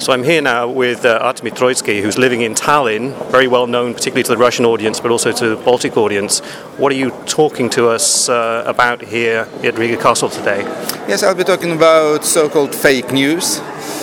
So I'm here now with Artemy Troitsky, who's living in Tallinn, very well known particularly to the Russian audience but also to the Baltic audience. What are you talking to us about here at Riga Castle today? Yes, I'll be talking about so-called fake news,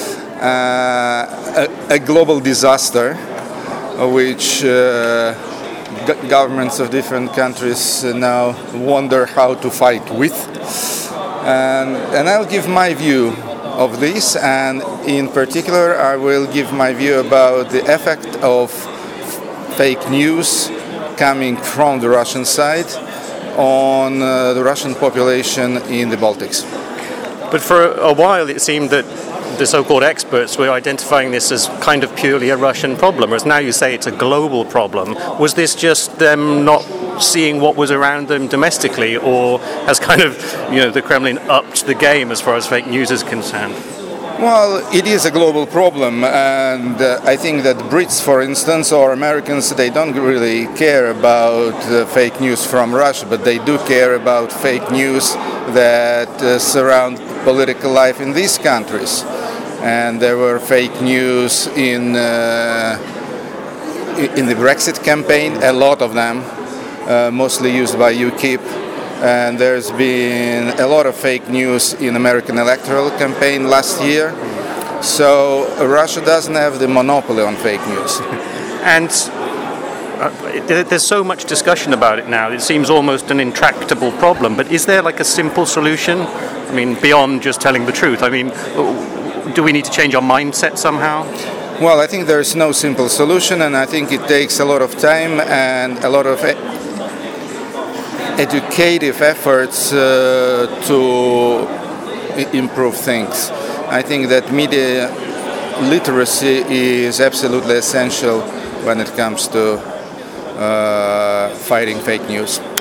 a global disaster which governments of different countries now wonder how to fight with. And I'll give my view of this, and in particular I will give my view about the effect of fake news coming from the Russian side on the Russian population in the Baltics. But for a while it seemed that the so-called experts were identifying this as kind of purely a Russian problem, whereas now you say it's a global problem. Was this just them not seeing what was around them domestically, or has kind of, the Kremlin upped the game as far as fake news is concerned? Well, it is a global problem, and I think that Brits, for instance, or Americans, they don't really care about fake news from Russia, but they do care about fake news that surround political life in these countries. And there were fake news in the Brexit campaign, a lot of them, mostly used by UKIP. And there's been a lot of fake news in American electoral campaign last year. So Russia doesn't have the monopoly on fake news. And there's so much discussion about it now. It seems almost an intractable problem. But is there like a simple solution? I mean, beyond just telling the truth. I mean, do we need to change our mindset somehow? Well, I think there's no simple solution, and I think it takes a lot of time and a lot of educative efforts to improve things. I think that media literacy is absolutely essential when it comes to fighting fake news.